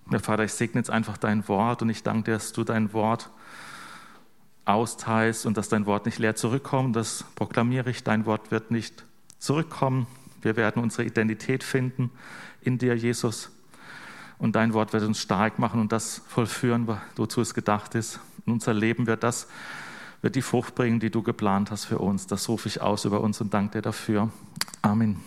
Herr Vater, ich segne jetzt einfach dein Wort und ich danke dir, dass du dein Wort austeilst und dass dein Wort nicht leer zurückkommt. Das proklamiere ich, dein Wort wird nicht zurückkommen. Wir werden unsere Identität finden in dir, Jesus. Und dein Wort wird uns stark machen und das vollführen, wozu es gedacht ist. In unser Leben wird die Frucht bringen, die du geplant hast für uns. Das rufe ich aus über uns und danke dir dafür. Amen.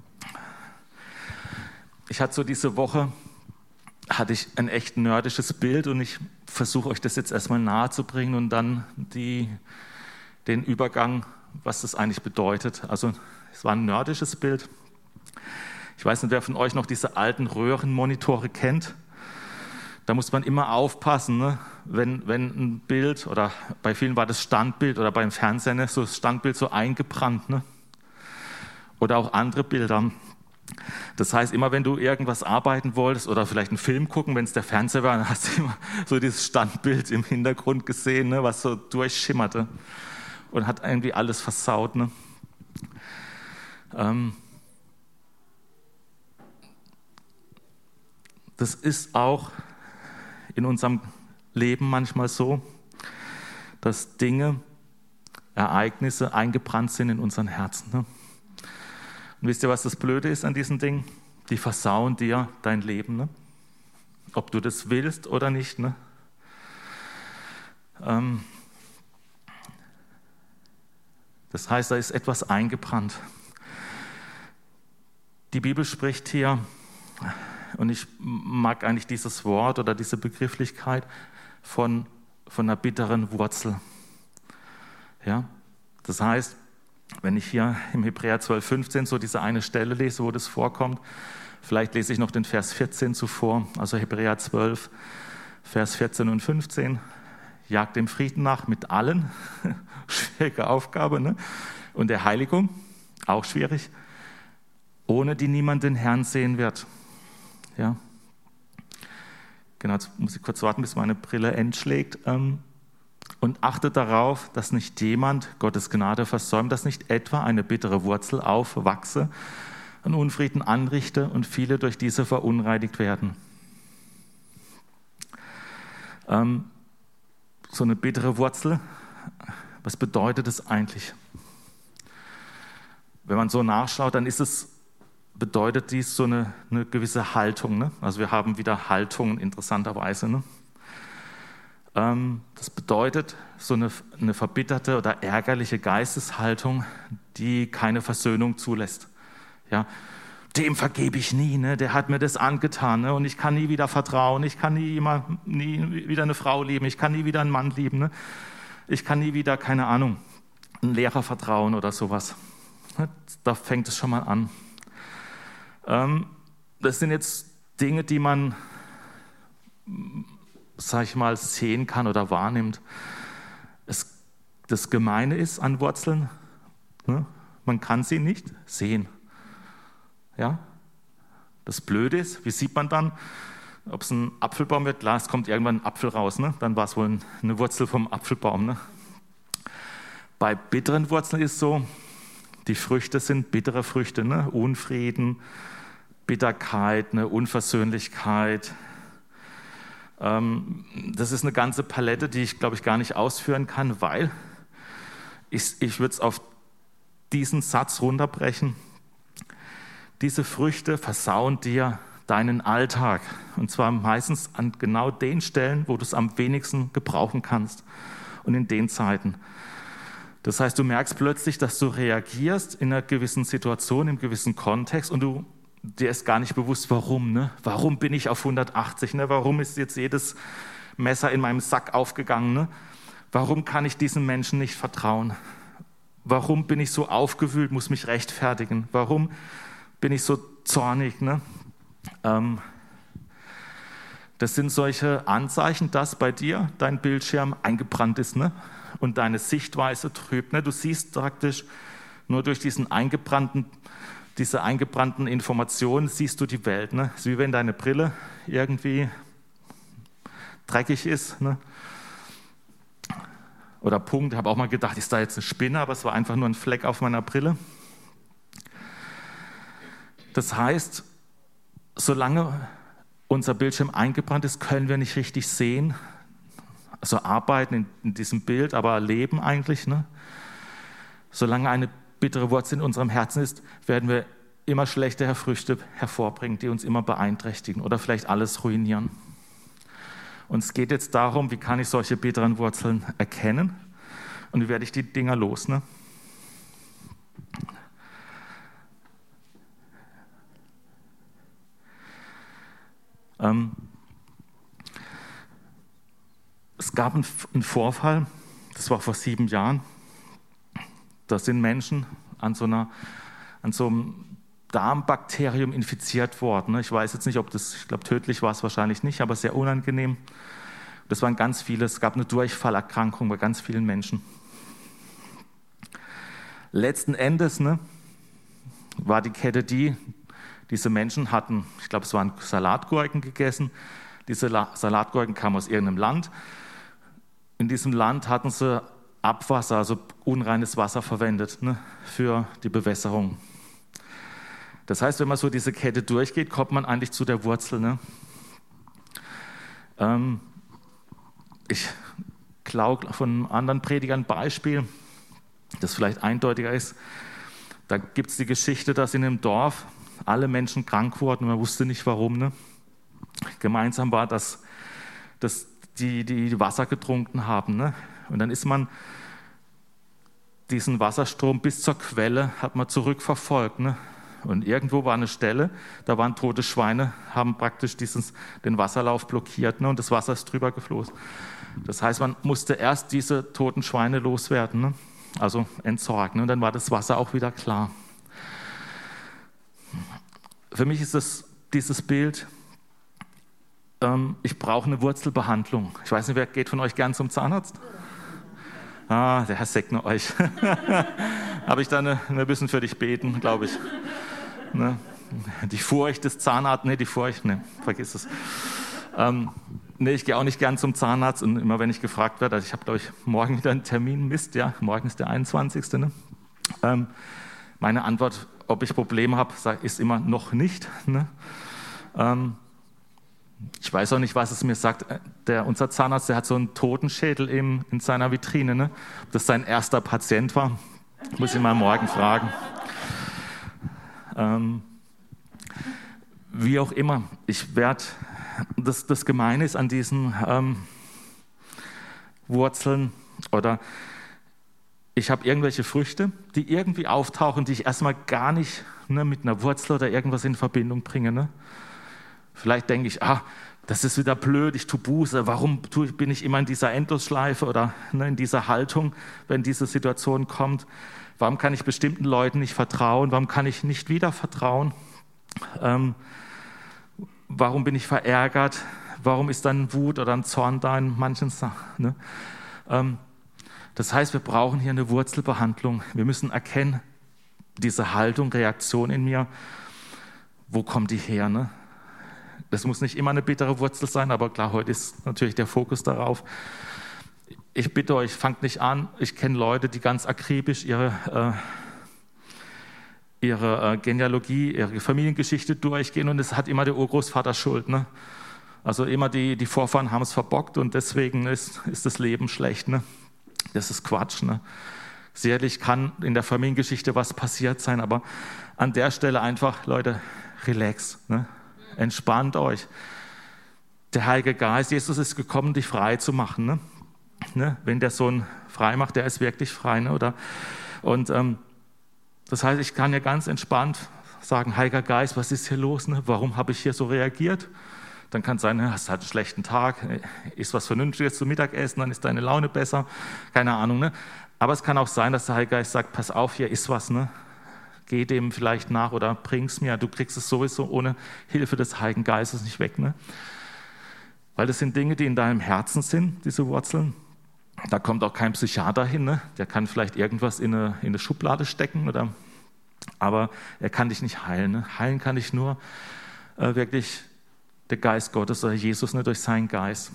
Ich hatte so diese Woche ein echt nerdisches Bild und ich versuche euch das jetzt erstmal nahe zu bringen und dann den Übergang, was das eigentlich bedeutet. Also es war ein nerdisches Bild. Ich weiß nicht, wer von euch noch diese alten Röhrenmonitore kennt. Da muss man immer aufpassen, ne? Wenn ein Bild, oder bei vielen war das Standbild oder beim Fernsehen, ne? So das Standbild so eingebrannt. Ne? Oder auch andere Bilder. Das heißt, immer wenn du irgendwas arbeiten wolltest oder vielleicht einen Film gucken, wenn es der Fernseher war, dann hast du immer so dieses Standbild im Hintergrund gesehen, ne, was so durchschimmerte und hat irgendwie alles versaut. Ne? Das ist auch in unserem Leben manchmal so, dass Dinge, Ereignisse eingebrannt sind in unseren Herzen. Ne? Und wisst ihr, was das Blöde ist an diesen Dingen? Die versauen dir dein Leben, ne? Ob du das willst oder nicht. Ne? Das heißt, da ist etwas eingebrannt. Die Bibel spricht hier, und ich mag eigentlich dieses Wort oder diese Begrifflichkeit von einer bitteren Wurzel. Ja? Das heißt, wenn ich hier im Hebräer 12,15 so diese eine Stelle lese, wo das vorkommt, vielleicht lese ich noch den Vers 14 zuvor, also Hebräer 12, Vers 14 und 15. Jagt dem Frieden nach mit allen, schwierige Aufgabe, ne? Und der Heiligung, auch schwierig, ohne die niemand den Herrn sehen wird. Ja. Genau, jetzt muss ich kurz warten, bis meine Brille entschlägt. Und achtet darauf, dass nicht jemand Gottes Gnade versäumt, dass nicht etwa eine bittere Wurzel aufwachse, einen Unfrieden anrichte und viele durch diese verunreinigt werden. So eine bittere Wurzel, was bedeutet es eigentlich? Wenn man so nachschaut, dann bedeutet dies so eine gewisse Haltung. Ne? Also wir haben wieder Haltungen interessanterweise. Ne? Das bedeutet so eine verbitterte oder ärgerliche Geisteshaltung, die keine Versöhnung zulässt. Ja, dem vergebe ich nie, ne? Der hat mir das angetan, ne? Und ich kann nie wieder vertrauen, ich kann nie wieder eine Frau lieben, ich kann nie wieder einen Mann lieben, ne? Ich kann nie wieder, keine Ahnung, einen Lehrer vertrauen oder sowas. Da fängt es schon mal an. Das sind jetzt Dinge, die man, sag ich mal, sehen kann oder wahrnimmt. Das Gemeine ist an Wurzeln, ne? Man kann sie nicht sehen. Ja? Das Blöde ist, wie sieht man dann, ob es ein Apfelbaum wird? Klar, es kommt irgendwann ein Apfel raus, ne? Dann war es wohl eine Wurzel vom Apfelbaum. Ne? Bei bitteren Wurzeln ist es so, die Früchte sind bittere Früchte, ne? Unfrieden, Bitterkeit, eine Unversöhnlichkeit. Das ist eine ganze Palette, die ich, glaube ich, gar nicht ausführen kann, weil ich würde es auf diesen Satz runterbrechen. Diese Früchte versauen dir deinen Alltag. Und zwar meistens an genau den Stellen, wo du es am wenigsten gebrauchen kannst. Und in den Zeiten. Das heißt, du merkst plötzlich, dass du reagierst in einer gewissen Situation, im gewissen Kontext und dir ist gar nicht bewusst, warum. Ne? Warum bin ich auf 180? Ne? Warum ist jetzt jedes Messer in meinem Sack aufgegangen? Ne? Warum kann ich diesen Menschen nicht vertrauen? Warum bin ich so aufgewühlt, muss mich rechtfertigen? Warum bin ich so zornig? Ne? Das sind solche Anzeichen, dass bei dir dein Bildschirm eingebrannt ist, ne? Und deine Sichtweise trübt. Ne? Du siehst praktisch nur durch diese eingebrannten Informationen siehst du die Welt. Ne? Es ist wie wenn deine Brille irgendwie dreckig ist. Ne? Oder Punkt, ich habe auch mal gedacht, ist da jetzt eine Spinne, aber es war einfach nur ein Fleck auf meiner Brille. Das heißt, solange unser Bildschirm eingebrannt ist, können wir nicht richtig sehen. Also arbeiten in diesem Bild, aber leben eigentlich. Ne? Solange eine bittere Wurzel in unserem Herzen ist, werden wir immer schlechtere Früchte hervorbringen, die uns immer beeinträchtigen oder vielleicht alles ruinieren. Und es geht jetzt darum, wie kann ich solche bitteren Wurzeln erkennen und wie werde ich die Dinger los. Ne? Es gab einen Vorfall, das war vor 7 Jahren. Da sind Menschen an so einem Darmbakterium infiziert worden. Ich weiß jetzt nicht, ich glaube tödlich war es wahrscheinlich nicht, aber sehr unangenehm. Das waren ganz viele, es gab eine Durchfallerkrankung bei ganz vielen Menschen. Letzten Endes war die Kette diese Menschen hatten, ich glaube es waren Salatgurken gegessen, diese Salatgurken kamen aus irgendeinem Land. In diesem Land hatten sie Abwasser, also unreines Wasser verwendet für die Bewässerung. Das heißt, wenn man so diese Kette durchgeht, kommt man eigentlich zu der Wurzel. Ich klaue von einem anderen Prediger ein Beispiel, das vielleicht eindeutiger ist. Da gibt es die Geschichte, dass in einem Dorf alle Menschen krank wurden und man wusste nicht warum. Gemeinsam war, dass die Wasser getrunken haben. Und dann ist man diesen Wasserstrom bis zur Quelle hat man zurückverfolgt. Und irgendwo war eine Stelle, da waren tote Schweine, haben praktisch den Wasserlauf blockiert und das Wasser ist drüber geflossen. Das heißt, man musste erst diese toten Schweine loswerden, also entsorgen. Und dann war das Wasser auch wieder klar. Für mich ist dieses Bild, ich brauche eine Wurzelbehandlung. Ich weiß nicht, wer geht von euch gern zum Zahnarzt? Der Herr segne euch. Habe ich da ein bisschen für dich beten, glaube ich. Die Furcht des Zahnarztes, vergiss es. Ich gehe auch nicht gern zum Zahnarzt und immer wenn ich gefragt werde, also ich habe, glaube ich, morgen wieder einen Termin, morgen ist der 21. Meine Antwort, ob ich Probleme habe, ist immer noch nicht. Ich weiß auch nicht, was es mir sagt. Unser Zahnarzt, der hat so einen Totenschädel in seiner Vitrine. Ob das sein erster Patient war, muss ich mal morgen fragen. Wie auch immer, das Gemeine ist an diesen Wurzeln oder ich habe irgendwelche Früchte, die irgendwie auftauchen, die ich erstmal gar nicht mit einer Wurzel oder irgendwas in Verbindung bringe. Vielleicht denke ich, das ist wieder blöd, ich tue Buße, warum bin ich immer in dieser Endlosschleife oder in dieser Haltung, wenn diese Situation kommt? Warum kann ich bestimmten Leuten nicht vertrauen? Warum kann ich nicht wieder vertrauen? Warum bin ich verärgert? Warum ist dann Wut oder ein Zorn da in manchen Sachen? Das heißt, wir brauchen hier eine Wurzelbehandlung. Wir müssen erkennen, diese Haltung, Reaktion in mir, wo kommt die her? Das muss nicht immer eine bittere Wurzel sein, aber klar, heute ist natürlich der Fokus darauf. Ich bitte euch, fangt nicht an. Ich kenne Leute, die ganz akribisch ihre Genealogie, ihre Familiengeschichte durchgehen und es hat immer der Urgroßvater Schuld. Also immer die Vorfahren haben es verbockt und deswegen ist das Leben schlecht. Das ist Quatsch. Sicherlich kann in der Familiengeschichte was passiert sein, aber an der Stelle einfach, Leute, relax. Entspannt euch. Der Heilige Geist, Jesus ist gekommen, dich frei zu machen. Wenn der Sohn frei macht, der ist wirklich frei. Und das heißt, ich kann ja ganz entspannt sagen, Heiliger Geist, was ist hier los? Warum habe ich hier so reagiert? Dann kann es sein, hast halt einen schlechten Tag, isst was Vernünftiges zum Mittagessen, dann ist deine Laune besser. Keine Ahnung. Aber es kann auch sein, dass der Heilige Geist sagt, pass auf, hier ist was. Geh dem vielleicht nach oder bring's mir. Du kriegst es sowieso ohne Hilfe des Heiligen Geistes nicht weg. Weil das sind Dinge, die in deinem Herzen sind, diese Wurzeln. Da kommt auch kein Psychiater hin. Der kann vielleicht irgendwas in eine Schublade stecken, aber er kann dich nicht heilen. Heilen kann dich nur wirklich der Geist Gottes oder Jesus durch seinen Geist.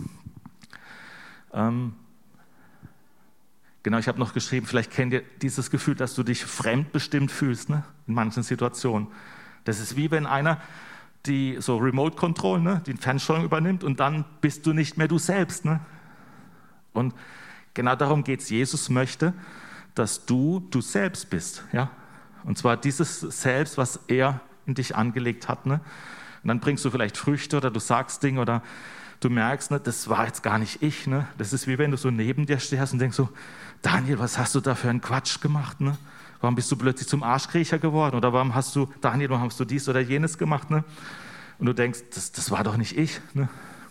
Genau, ich habe noch geschrieben, vielleicht kennt ihr dieses Gefühl, dass du dich fremdbestimmt fühlst in manchen Situationen. Das ist wie wenn einer die so Remote Control, ne, die Fernsteuerung übernimmt und dann bist du nicht mehr du selbst. Ne? Und genau darum geht es. Jesus möchte, dass du selbst bist. Ja? Und zwar dieses Selbst, was er in dich angelegt hat. Ne? Und dann bringst du vielleicht Früchte oder du sagst Dinge oder du merkst, ne, das war jetzt gar nicht ich. Ne? Das ist wie wenn du so neben dir stehst und denkst so, Daniel, was hast du da für einen Quatsch gemacht? Ne? Warum bist du plötzlich zum Arschkriecher geworden? Oder warum hast du dies oder jenes gemacht? Ne? Und du denkst, das war doch nicht ich. Ne?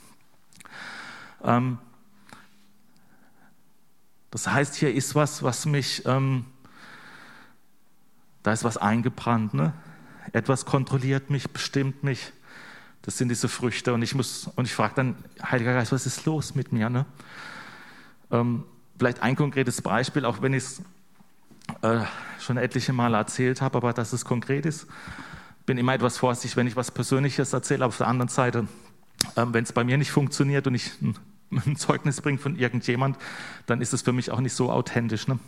Das heißt, hier ist was mich, da ist was eingebrannt. Ne? Etwas kontrolliert mich, bestimmt mich. Das sind diese Früchte. Und ich frage dann, Heiliger Geist, was ist los mit mir? Ne? Vielleicht ein konkretes Beispiel, auch wenn ich es schon etliche Male erzählt habe, aber dass es konkret ist. Bin immer etwas vorsichtig, wenn ich was Persönliches erzähle, aber auf der anderen Seite, wenn es bei mir nicht funktioniert und ich ein Zeugnis bringe von irgendjemand, dann ist es für mich auch nicht so authentisch. Ne?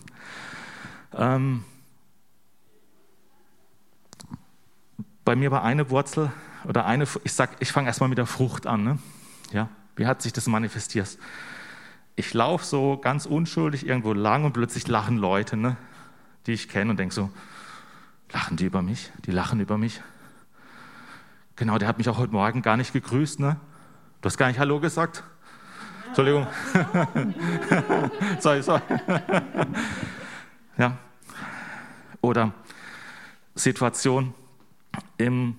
Bei mir war eine Wurzel, ich fange erstmal mit der Frucht an. Ne? Ja? Wie hat sich das manifestiert? Ich laufe so ganz unschuldig irgendwo lang und plötzlich lachen Leute, ne, die ich kenne und denke so, lachen die über mich? Die lachen über mich. Genau, der hat mich auch heute Morgen gar nicht gegrüßt. Ne? Du hast gar nicht Hallo gesagt? Entschuldigung. sorry. Ja. Oder Situation in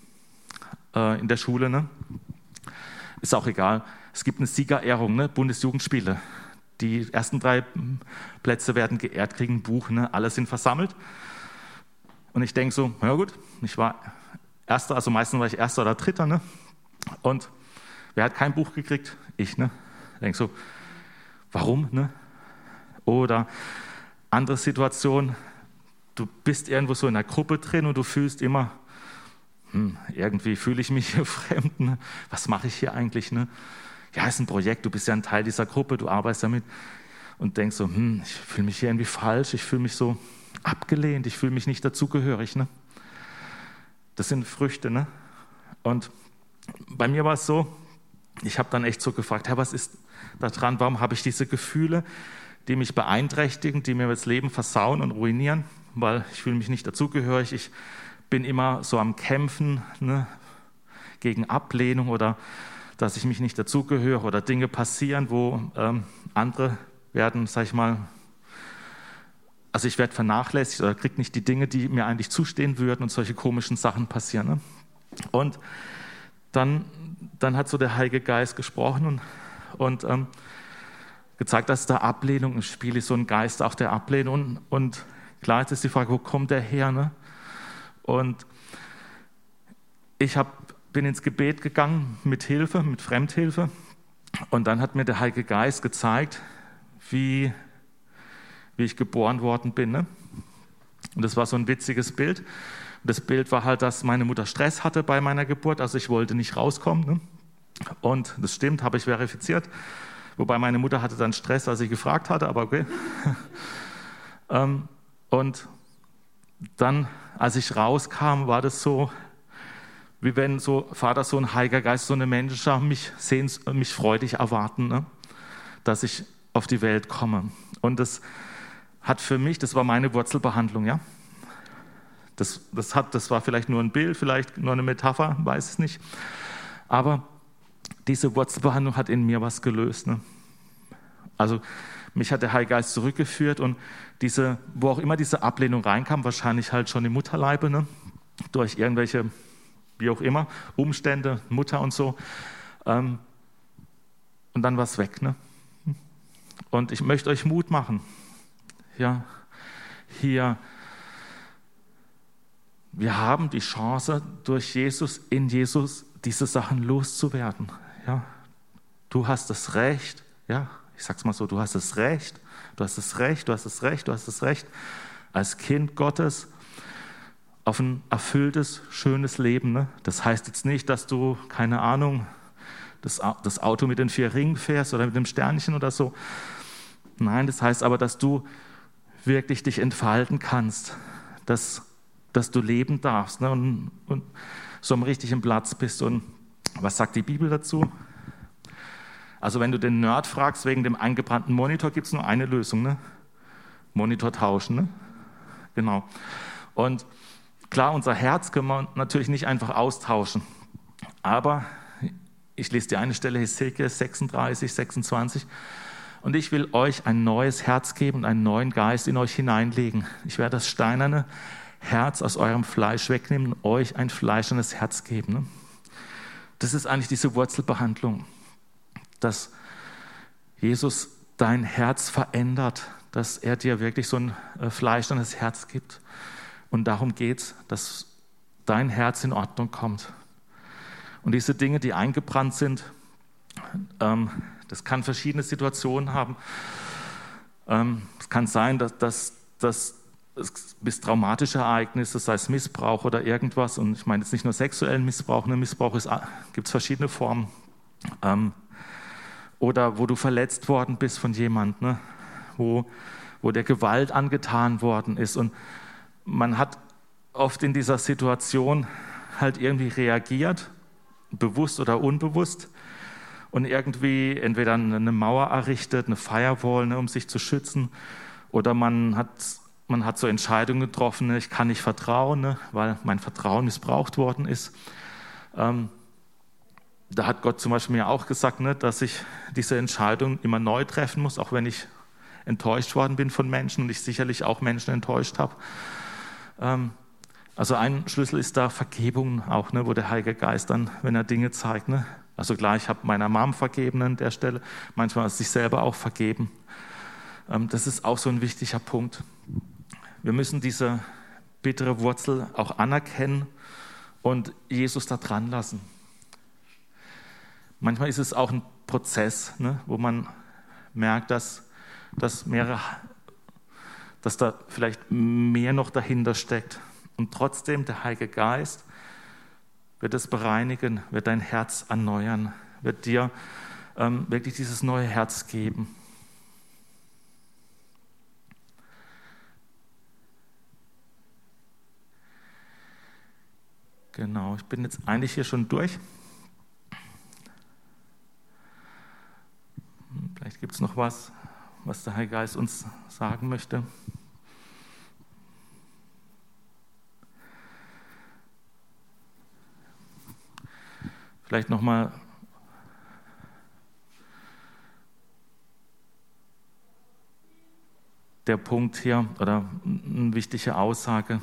der Schule, ne? Ist auch egal. Es gibt eine Siegerehrung, ne? Bundesjugendspiele. Die ersten 3 Plätze werden geehrt, kriegen ein Buch, ne? Alle sind versammelt. Und ich denke so, ja gut, ich war Erster, also meistens war ich Erster oder Dritter. Ne? Und wer hat kein Buch gekriegt? Ich. Ne? Ich denke so, warum? Ne? Oder andere Situation, du bist irgendwo so in einer Gruppe drin und du fühlst immer, irgendwie fühle ich mich hier fremd. Ne? Was mache ich hier eigentlich? Ne? Ja, ist ein Projekt, du bist ja ein Teil dieser Gruppe, du arbeitest damit und denkst so, ich fühle mich hier irgendwie falsch, ich fühle mich so abgelehnt, ich fühle mich nicht dazugehörig. Ne? Das sind Früchte. Ne? Und bei mir war es so, ich habe dann echt so gefragt, Herr, was ist da dran, warum habe ich diese Gefühle, die mich beeinträchtigen, die mir das Leben versauen und ruinieren, weil ich fühle mich nicht dazugehörig, ich bin immer so am Kämpfen, ne, gegen Ablehnung oder dass ich mich nicht dazugehöre oder Dinge passieren, wo andere werden, sag ich mal, also ich werde vernachlässigt oder kriege nicht die Dinge, die mir eigentlich zustehen würden und solche komischen Sachen passieren. Ne? Und dann hat so der Heilige Geist gesprochen und gezeigt, dass da Ablehnung im Spiel ist, so ein Geist auch der Ablehnung. Und klar, jetzt ist die Frage, wo kommt der her? Ne? Und ich bin ins Gebet gegangen mit Hilfe, mit Fremdhilfe. Und dann hat mir der Heilige Geist gezeigt, wie ich geboren worden bin. Ne? Und das war so ein witziges Bild. Und das Bild war halt, dass meine Mutter Stress hatte bei meiner Geburt, also ich wollte nicht rauskommen. Ne? Und das stimmt, habe ich verifiziert. Wobei meine Mutter hatte dann Stress, als ich gefragt hatte, aber okay. Und dann, als ich rauskam, war das so, wie wenn so Vater, Sohn, Heiliger Geist, so eine Menschen mich freudig erwarten, ne? Dass ich auf die Welt komme. Und das hat für mich, das war meine Wurzelbehandlung, ja. Das war vielleicht nur ein Bild, vielleicht nur eine Metapher, weiß es nicht. Aber diese Wurzelbehandlung hat in mir was gelöst. Ne? Also mich hat der Heilige Geist zurückgeführt und wo auch immer diese Ablehnung reinkam, wahrscheinlich halt schon im Mutterleibe, ne? Durch irgendwelche, wie auch immer, Umstände, Mutter und so. Und dann war es weg. Ne? Und ich möchte euch Mut machen. Ja, hier, wir haben die Chance, durch Jesus, in Jesus, diese Sachen loszuwerden. Ja, du hast das Recht, ja, ich sag's mal so, du hast das Recht, als Kind Gottes auf ein erfülltes, schönes Leben. Ne? Das heißt jetzt nicht, dass du, keine Ahnung, das Auto mit den 4 Ringen fährst oder mit dem Sternchen oder so. Nein, das heißt aber, dass du wirklich dich entfalten kannst, dass du leben darfst. Ne? Und so am richtigen Platz bist. Und was sagt die Bibel dazu? Also wenn du den Nerd fragst, wegen dem eingebrannten Monitor, gibt es nur eine Lösung, ne? Monitor tauschen, ne? Genau. Und klar, unser Herz können wir natürlich nicht einfach austauschen. Aber ich lese dir eine Stelle, Hesekiel 36, 26. Und ich will euch ein neues Herz geben und einen neuen Geist in euch hineinlegen. Ich werde das steinerne Herz aus eurem Fleisch wegnehmen und euch ein fleischernes Herz geben. Ne? Das ist eigentlich diese Wurzelbehandlung, dass Jesus dein Herz verändert, dass er dir wirklich so ein fleischernes Herz gibt. Und darum geht es, dass dein Herz in Ordnung kommt. Und diese Dinge, die eingebrannt sind, das kann verschiedene Situationen haben. Es kann sein, dass bis traumatische Ereignisse, sei es Missbrauch oder irgendwas, und ich meine jetzt nicht nur sexuellen Missbrauch, ne? Missbrauch gibt es verschiedene Formen. Oder wo du verletzt worden bist von jemandem, ne? Wo der Gewalt angetan worden ist. Und man hat oft in dieser Situation halt irgendwie reagiert, bewusst oder unbewusst, und irgendwie entweder eine Mauer errichtet, eine Firewall, ne, um sich zu schützen, oder man hat so Entscheidungen getroffen, ne, ich kann nicht vertrauen, ne, weil mein Vertrauen missbraucht worden ist. Da hat Gott zum Beispiel mir auch gesagt, ne, dass ich diese Entscheidung immer neu treffen muss, auch wenn ich enttäuscht worden bin von Menschen und ich sicherlich auch Menschen enttäuscht habe. Also ein Schlüssel ist da Vergebung auch, ne, wo der Heilige Geist dann, wenn er Dinge zeigt, ne, also klar, ich habe meiner Mom vergeben an der Stelle, manchmal sich selber auch vergeben. Das ist auch so ein wichtiger Punkt. Wir müssen diese bittere Wurzel auch anerkennen und Jesus da dran lassen. Manchmal ist es auch ein Prozess, ne, wo man merkt, dass da vielleicht mehr noch dahinter steckt. Und trotzdem, der Heilige Geist wird es bereinigen, wird dein Herz erneuern, wird dir wirklich dieses neue Herz geben. Genau, ich bin jetzt eigentlich hier schon durch. Vielleicht gibt es noch was der Heilige Geist uns sagen möchte. Vielleicht nochmal der Punkt hier oder eine wichtige Aussage.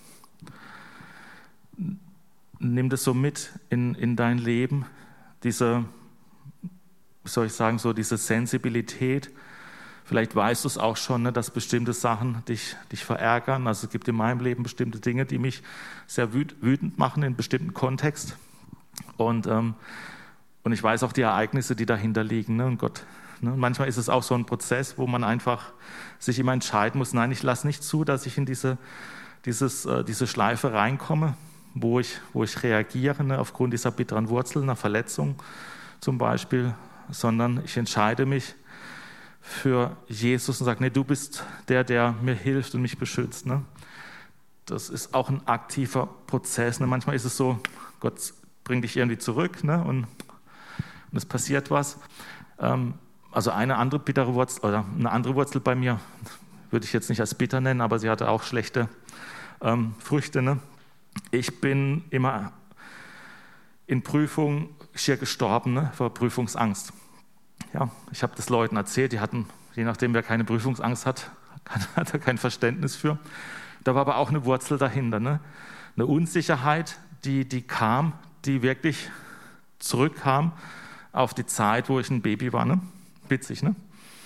Nimm das so mit in dein Leben, diese, wie soll ich sagen, so diese Sensibilität. Vielleicht weißt du es auch schon, ne, dass bestimmte Sachen dich verärgern. Also es gibt in meinem Leben bestimmte Dinge, die mich sehr wütend machen in einem bestimmten Kontext. Und ich weiß auch die Ereignisse, die dahinter liegen. Ne? Und Gott, ne? Manchmal ist es auch so ein Prozess, wo man einfach sich immer entscheiden muss, nein, ich lasse nicht zu, dass ich in diese Schleife reinkomme, wo ich reagiere, ne? Aufgrund dieser bitteren Wurzel, einer Verletzung zum Beispiel, sondern ich entscheide mich für Jesus und sage, nee, du bist der mir hilft und mich beschützt. Ne? Das ist auch ein aktiver Prozess. Ne? Manchmal ist es so, Gott bringt dich irgendwie zurück, ne? und es passiert was. Also eine andere bittere Wurzel, oder eine andere Wurzel bei mir, würde ich jetzt nicht als bitter nennen, aber sie hatte auch schlechte Früchte. Ne? Ich bin immer in Prüfung schier gestorben, ne? Vor Prüfungsangst. Ja, ich habe das Leuten erzählt, die hatten, je nachdem wer keine Prüfungsangst hat, hat er kein Verständnis für. Da war aber auch eine Wurzel dahinter, ne? Eine Unsicherheit, die kam, die wirklich zurückkam auf die Zeit, wo ich ein Baby war. Ne? Witzig, ne?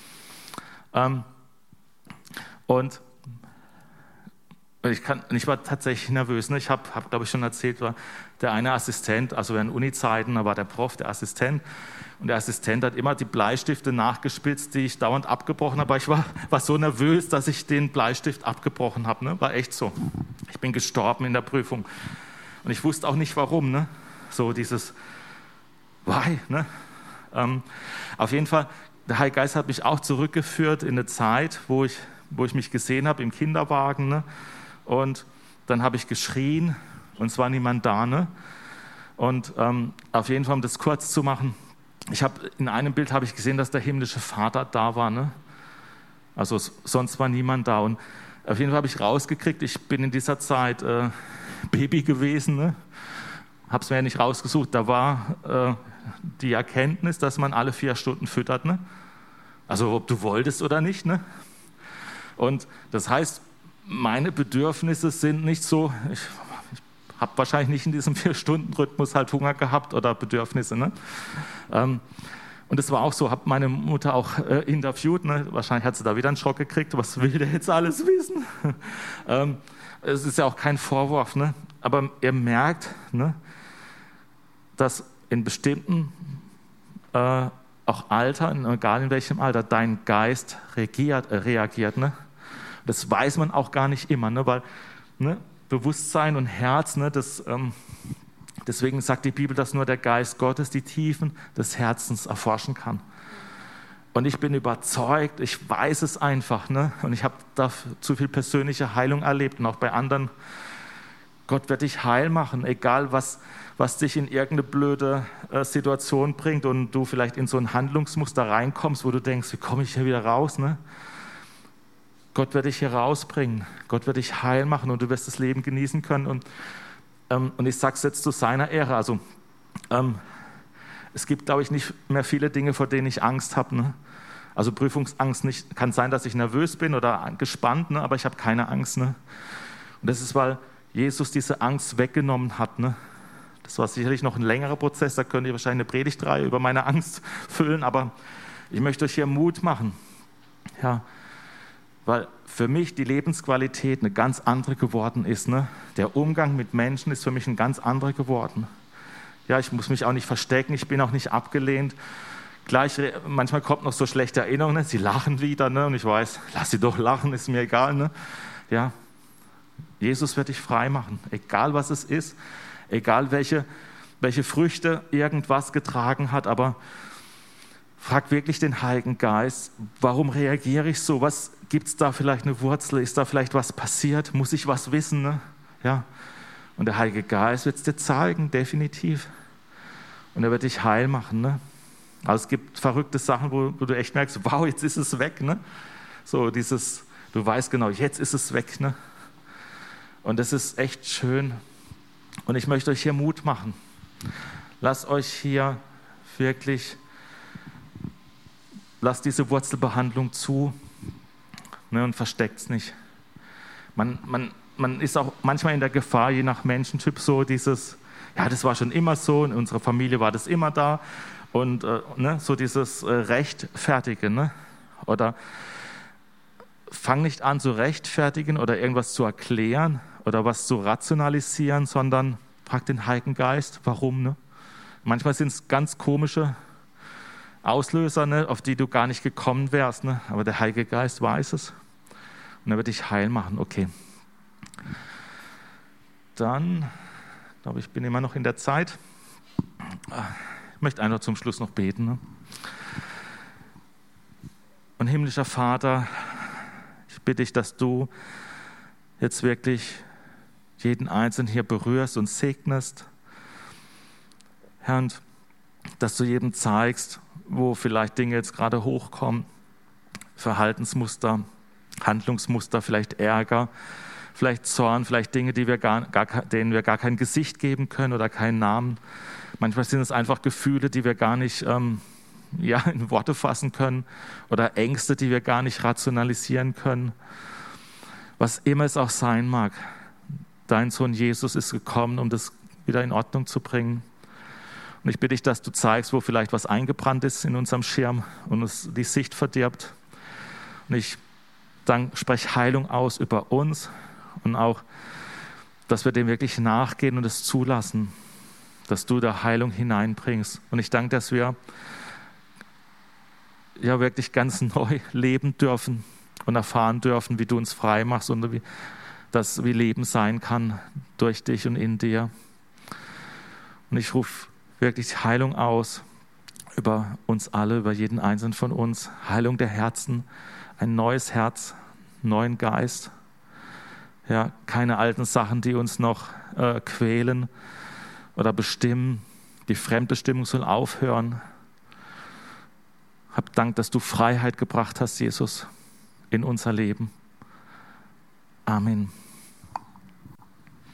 Und ich war tatsächlich nervös. Ne? Ich habe glaube ich, schon erzählt, war der eine Assistent, also während Uni-Zeiten, da war der Prof, der Assistent. Und der Assistent hat immer die Bleistifte nachgespitzt, die ich dauernd abgebrochen habe. Aber ich war so nervös, dass ich den Bleistift abgebrochen habe. Ne? War echt so. Ich bin gestorben in der Prüfung. Und ich wusste auch nicht, warum. Ne? So dieses Why. Ne? Auf jeden Fall, der Heilige Geist hat mich auch zurückgeführt in eine Zeit, wo ich mich gesehen habe im Kinderwagen. Ne? Und dann habe ich geschrien und es war niemand da. Ne? Und auf jeden Fall, um das kurz zu machen, in einem Bild habe ich gesehen, dass der himmlische Vater da war. Ne? Also sonst war niemand da. Und auf jeden Fall habe ich rausgekriegt, ich bin in dieser Zeit Baby gewesen. Ne? Habe es mir ja nicht rausgesucht. Da war die Erkenntnis, dass man alle 4 Stunden füttert. Ne? Also ob du wolltest oder nicht. Ne? Und das heißt, meine Bedürfnisse sind nicht so, ich habe wahrscheinlich nicht in diesem 4-Stunden-Rhythmus halt Hunger gehabt oder Bedürfnisse. Ne? Und das war auch so, habe meine Mutter auch interviewt. Ne? Wahrscheinlich hat sie da wieder einen Schock gekriegt. Was will der jetzt alles wissen? Es ist ja auch kein Vorwurf. Ne? Aber ihr merkt, ne, dass in bestimmten, auch Alter, egal in welchem Alter, dein Geist reagiert. Ne? Das weiß man auch gar nicht immer, ne? Weil ne, Bewusstsein und Herz, ne, deswegen sagt die Bibel, dass nur der Geist Gottes die Tiefen des Herzens erforschen kann. Und ich bin überzeugt, ich weiß es einfach, ne? Und ich habe da zu viel persönliche Heilung erlebt und auch bei anderen. Gott wird dich heil machen, egal was dich in irgendeine blöde Situation bringt und du vielleicht in so ein Handlungsmuster reinkommst, wo du denkst, wie komme ich hier wieder raus? Ne? Gott wird dich hier rausbringen, Gott wird dich heil machen und du wirst das Leben genießen können. Und ich sage es jetzt zu seiner Ehre, also es gibt, glaube ich, nicht mehr viele Dinge, vor denen ich Angst habe. Ne? Also Prüfungsangst nicht, kann sein, dass ich nervös bin oder gespannt, ne? Aber ich habe keine Angst. Ne? Und das ist, weil Jesus diese Angst weggenommen hat. Ne? Das war sicherlich noch ein längerer Prozess, da könnt ihr wahrscheinlich eine Predigtreihe über meine Angst füllen, aber ich möchte euch hier Mut machen. Ja, weil für mich die Lebensqualität eine ganz andere geworden ist. Ne? Der Umgang mit Menschen ist für mich ein ganz anderer geworden. Ja, ich muss mich auch nicht verstecken, ich bin auch nicht abgelehnt. Gleich, manchmal kommt noch so schlechte Erinnerungen, ne? Sie lachen wieder, ne? Und ich weiß, lass sie doch lachen, ist mir egal. Ne? Ja, Jesus wird dich frei machen, egal was es ist, egal welche Früchte irgendwas getragen hat, aber frag wirklich den Heiligen Geist, warum reagiere ich so? Was gibt es da vielleicht eine Wurzel? Ist da vielleicht was passiert? Muss ich was wissen? Ne? Ja. Und der Heilige Geist wird es dir zeigen, definitiv. Und er wird dich heil machen. Ne? Also es gibt verrückte Sachen, wo du echt merkst, wow, jetzt ist es weg. Ne? So dieses, du weißt genau, jetzt ist es weg. Ne? Und das ist echt schön. Und ich möchte euch hier Mut machen. Lasst diese Wurzelbehandlung zu, ne, und versteckt es nicht. Man ist auch manchmal in der Gefahr, je nach Menschentyp, so dieses, ja, das war schon immer so, in unserer Familie war das immer da. Und ne, so dieses Rechtfertigen. Ne? Oder fang nicht an zu rechtfertigen oder irgendwas zu erklären oder was zu rationalisieren, sondern frag den Heiligen Geist, warum. Ne? Manchmal sind es ganz komische Auslöser, ne, auf die du gar nicht gekommen wärst. Ne? Aber der Heilige Geist weiß es und er wird dich heil machen. Okay. Dann, ich glaube, ich bin immer noch in der Zeit. Ich möchte einfach zum Schluss noch beten. Ne? Und himmlischer Vater, ich bitte dich, dass du jetzt wirklich jeden Einzelnen hier berührst und segnest. Herr, und dass du jedem zeigst, wo vielleicht Dinge jetzt gerade hochkommen, Verhaltensmuster, Handlungsmuster, vielleicht Ärger, vielleicht Zorn, vielleicht Dinge, denen wir gar kein Gesicht geben können oder keinen Namen. Manchmal sind es einfach Gefühle, die wir gar nicht in Worte fassen können oder Ängste, die wir gar nicht rationalisieren können. Was immer es auch sein mag, dein Sohn Jesus ist gekommen, um das wieder in Ordnung zu bringen. Und ich bitte dich, dass du zeigst, wo vielleicht was eingebrannt ist in unserem Schirm und uns die Sicht verdirbt. Und ich spreche Heilung aus über uns und auch, dass wir dem wirklich nachgehen und es zulassen, dass du da Heilung hineinbringst. Und ich danke, dass wir ja wirklich ganz neu leben dürfen und erfahren dürfen, wie du uns frei machst und wie Leben sein kann durch dich und in dir. Und ich rufe wirklich Heilung aus über uns alle, über jeden Einzelnen von uns. Heilung der Herzen, ein neues Herz, neuen Geist. Ja, keine alten Sachen, die uns noch quälen oder bestimmen. Die Fremdbestimmung soll aufhören. Hab Dank, dass du Freiheit gebracht hast, Jesus, in unser Leben. Amen.